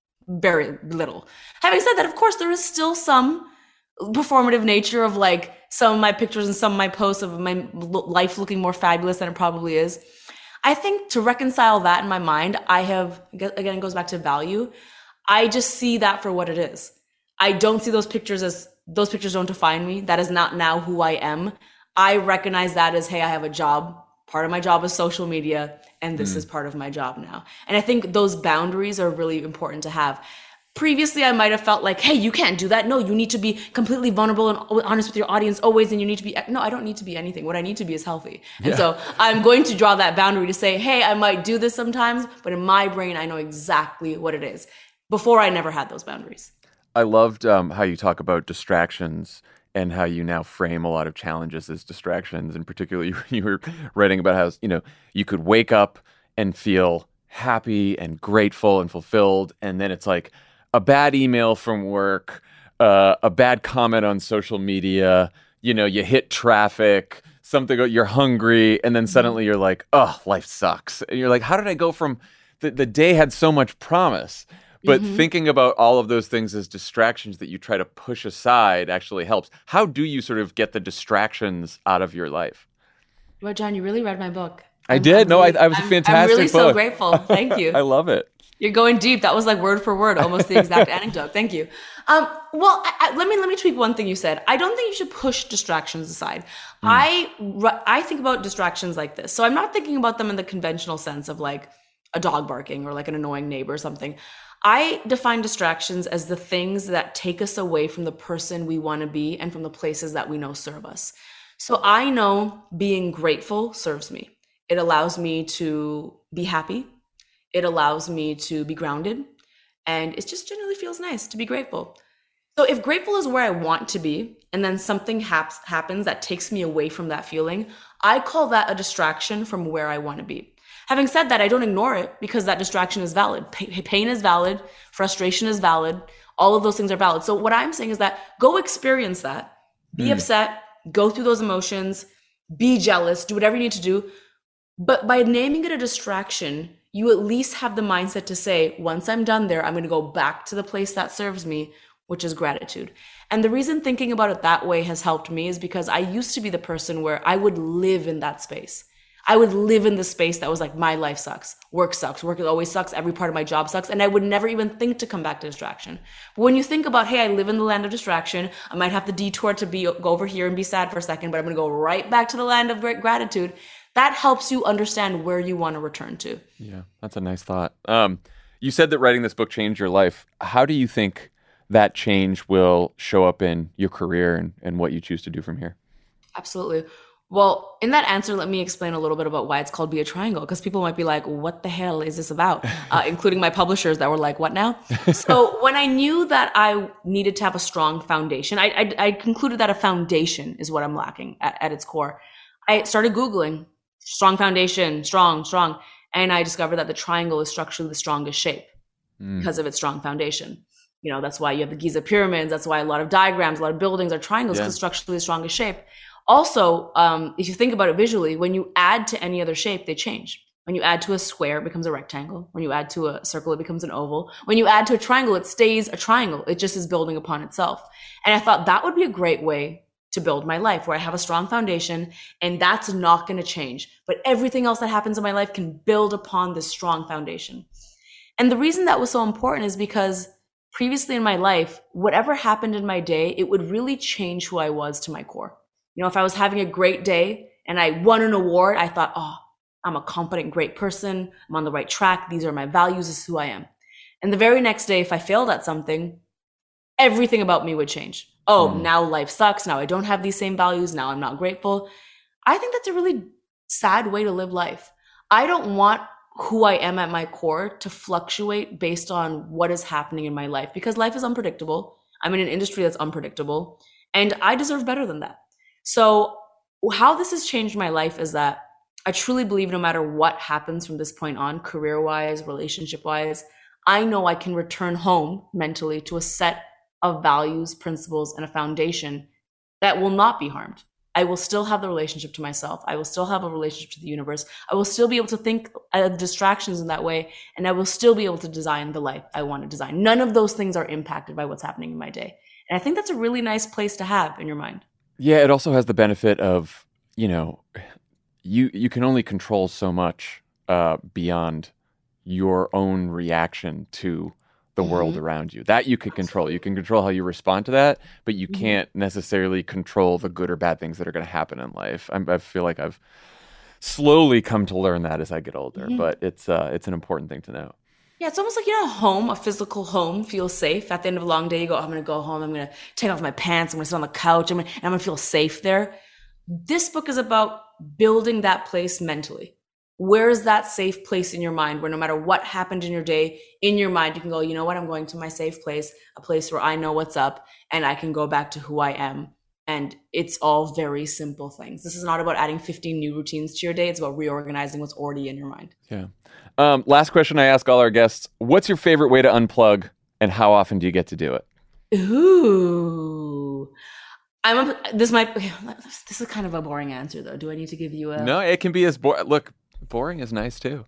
very little. Having said that, of course, there is still some performative nature of like some of my pictures and some of my posts of my life looking more fabulous than it probably is. I think to reconcile that in my mind, I have, again, it goes back to value. I just see that for what it is. I don't see those pictures as, those pictures don't define me. That is not now who I am. I recognize that as, hey, I have a job. Part of my job is social media, and this mm. is part of my job now. And I think those boundaries are really important to have. Previously, I might have felt like, hey, you can't do that. No, you need to be completely vulnerable and honest with your audience always, and you need to be, no, I don't need to be anything. What I need to be is healthy. Yeah. And so I'm going to draw that boundary to say, hey, I might do this sometimes, but in my brain, I know exactly what it is. Before, I never had those boundaries. I loved um, how you talk about distractions and how you now frame a lot of challenges as distractions. And particularly, you were writing about how, you know, you could wake up and feel happy and grateful and fulfilled, and then it's like, a bad email from work, uh, a bad comment on social media, you know, you hit traffic, something, you're hungry, and then suddenly you're like, oh, life sucks. And you're like, how did I go from, the, the day had so much promise, but mm-hmm. thinking about all of those things as distractions that you try to push aside actually helps. How do you sort of get the distractions out of your life? Well, John, you really read my book. I I'm, did. I'm no, really, I, I was a I'm, fantastic I'm really book. so grateful. Thank you. I love it. You're going deep. That was like word for word, almost the exact anecdote. Thank you. Um, well, I, I, let me let me tweak one thing you said. I don't think you should push distractions aside. Mm. I I think about distractions like this. So I'm not thinking about them in the conventional sense of like a dog barking or like an annoying neighbor or something. I define distractions as the things that take us away from the person we want to be and from the places that we know serve us. So I know being grateful serves me. It allows me to be happy. It allows me to be grounded, and it just generally feels nice to be grateful. So if grateful is where I want to be, and then something haps, happens that takes me away from that feeling, I call that a distraction from where I want to be. Having said that, I don't ignore it because that distraction is valid. Pain is valid. Frustration is valid. All of those things are valid. So what I'm saying is that go experience that. Be mm. upset. Go through those emotions. Be jealous. Do whatever you need to do. But by naming it a distraction, you at least have the mindset to say, once I'm done there, I'm going to go back to the place that serves me, which is gratitude. And the reason thinking about it that way has helped me is because I used to be the person where I would live in that space. I would live in the space that was like, my life sucks. Work sucks. Work always sucks. Every part of my job sucks. And I would never even think to come back to distraction. But when you think about, hey, I live in the land of distraction. I might have to detour to be go over here and be sad for a second, but I'm going to go right back to the land of great gratitude. That helps you understand where you want to return to. Yeah, that's a nice thought. Um, you said that writing this book changed your life. How do you think that change will show up in your career and, and what you choose to do from here? Absolutely. Well, in that answer, let me explain a little bit about why it's called Be a Triangle, because people might be like, what the hell is this about? Uh, including my publishers that were like, what now? So when I knew that I needed to have a strong foundation, I, I, I concluded that a foundation is what I'm lacking at, at its core. I started Googling. Strong foundation, strong, strong. And I discovered that the triangle is structurally the strongest shape mm. because of its strong foundation. You know, that's why you have the Giza pyramids. That's why a lot of diagrams, a lot of buildings are triangles because yeah. structurally the strongest shape. Also, um, if you think about it visually, when you add to any other shape, they change. When you add to a square, it becomes a rectangle. When you add to a circle, it becomes an oval. When you add to a triangle, it stays a triangle. It just is building upon itself. And I thought that would be a great way to build my life, where I have a strong foundation, and that's not going to change. But everything else that happens in my life can build upon this strong foundation. And the reason that was so important is because previously in my life, whatever happened in my day, it would really change who I was to my core. You know, if I was having a great day and I won an award, I thought, oh, I'm a competent, great person. I'm on the right track. These are my values. This is who I am. And the very next day, if I failed at something, everything about me would change. Oh, mm. now life sucks. Now I don't have these same values. Now I'm not grateful. I think that's a really sad way to live life. I don't want who I am at my core to fluctuate based on what is happening in my life, because life is unpredictable. I'm in an industry that's unpredictable, and I deserve better than that. So how this has changed my life is that I truly believe no matter what happens from this point on, career-wise, relationship-wise, I know I can return home mentally to a set of values, principles, and a foundation that will not be harmed. I will still have the relationship to myself. I will still have a relationship to the universe. I will still be able to think of distractions in that way, and I will still be able to design the life I want to design. None of those things are impacted by what's happening in my day. And I think that's a really nice place to have in your mind. Yeah, it also has the benefit of, you know, you you can only control so much uh, beyond your own reaction to the mm-hmm. world around you. That you can control. You can control how you respond to that, but you mm-hmm. can't necessarily control the good or bad things that are going to happen in life. I'm, I feel like I've slowly come to learn that as I get older, mm-hmm. but it's uh, it's an important thing to know. Yeah, it's almost like, you know, home, a physical home feels safe. At the end of a long day, you go, I'm going to go home. I'm going to take off my pants. I'm going to sit on the couch. I'm going I'm to feel safe there. This book is about building that place mentally. Where is that safe place in your mind where no matter what happened in your day, in your mind, you can go, you know what, I'm going to my safe place, a place where I know what's up and I can go back to who I am. And it's all very simple things. This is not about adding fifteen new routines to your day. It's about reorganizing what's already in your mind. Yeah. Um, last question I ask all our guests. What's your favorite way to unplug, and how often do you get to do it? Ooh. I'm a, this might this is kind of a boring answer though. Do I need to give you a No, it can be as boring. Look, boring is nice too.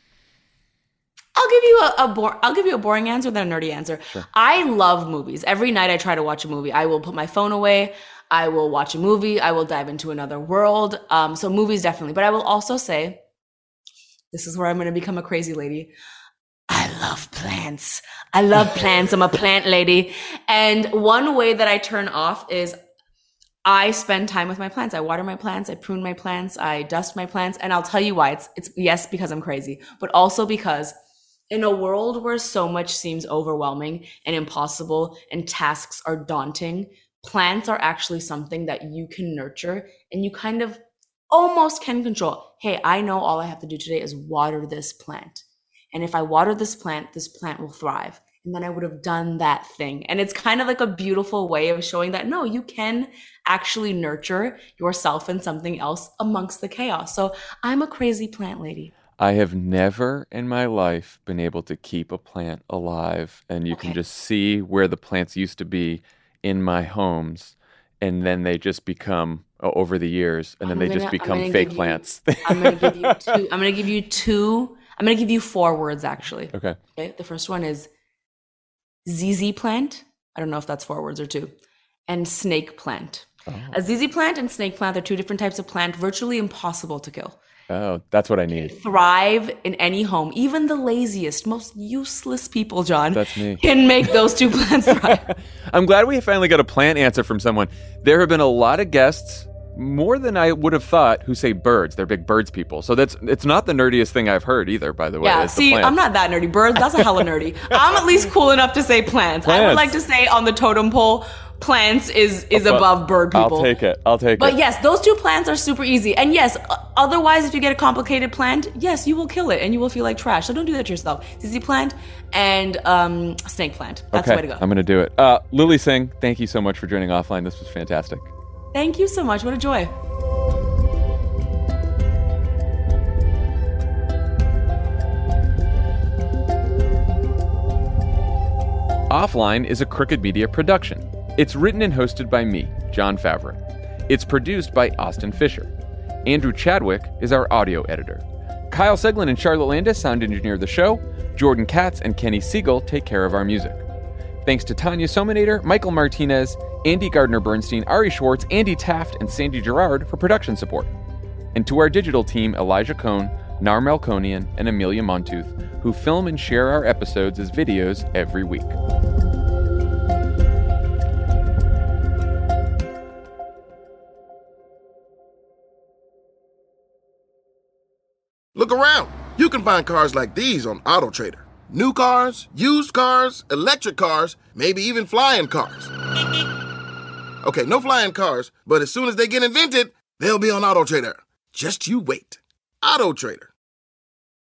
I'll give you a, a bor- I'll give you a boring answer than a nerdy answer. Sure. I love movies. Every night I try to watch a movie. I will put my phone away. I will watch a movie. I will dive into another world. Um, so movies definitely. But I will also say, this is where I'm going to become a crazy lady. I love plants. I love plants. I'm a plant lady. And one way that I turn off is I spend time with my plants. I water my plants. I prune my plants. I dust my plants. And I'll tell you why. It's, it's yes, because I'm crazy, but also because in a world where so much seems overwhelming and impossible and tasks are daunting, plants are actually something that you can nurture and you kind of almost can control. Hey, I know all I have to do today is water this plant. And if I water this plant, this plant will thrive. And then I would have done that thing. And it's kind of like a beautiful way of showing that, no, you can actually nurture yourself in something else amongst the chaos. So I'm a crazy plant lady. I have never in my life been able to keep a plant alive. And you okay. can just see where the plants used to be in my homes. And then they just become uh, over the years. And then I'm they gonna, just become fake you, plants. I'm going to give you two. I'm going to give you two. I'm going to give you four words, actually. Okay. Okay. The first one is Z Z plant. I don't know if that's four words or two. And snake plant. Oh. A Z Z plant and snake plant are two different types of plant, virtually impossible to kill. Oh, that's what I need. Thrive in any home. Even the laziest, most useless people, John, that's me, can make those two plants thrive. I'm glad we finally got a plant answer from someone. There have been a lot of guests, more than I would have thought, who say birds. They're big birds people. So that's it's not the nerdiest thing I've heard either, by the way. Yeah, see, I'm not that nerdy. Birds, that's a hella nerdy. I'm at least cool enough to say plants. plants. I would like to say on the totem pole, plants is is above, above bird people. I'll take it. I'll take but it. But yes, those two plants are super easy. And yes, otherwise, if you get a complicated plant, yes, you will kill it and you will feel like trash. So don't do that to yourself. Z Z plant and um, snake plant. That's okay, the way to go. I'm going to do it. Uh, Lilly Singh, thank you so much for joining Offline. This was fantastic. Thank you so much. What a joy. Offline is a Crooked Media production. It's written and hosted by me, Jon Favreau. It's produced by Austin Fisher. Andrew Chadwick is our audio editor. Kyle Seglin and Charlotte Landis sound engineer the show. Jordan Katz and Kenny Siegel take care of our music. Thanks to Tanya Sominator, Michael Martinez, Andy Gardner-Bernstein, Ari Schwartz, Andy Taft, and Sandy Gerard for production support. And to our digital team, Elijah Cohn, Nar Melkonian, and Amelia Montooth, who film and share our episodes as videos every week. Look around. You can find cars like these on AutoTrader. New cars, used cars, electric cars, maybe even flying cars. Okay, no flying cars, but as soon as they get invented, they'll be on AutoTrader. Just you wait. AutoTrader.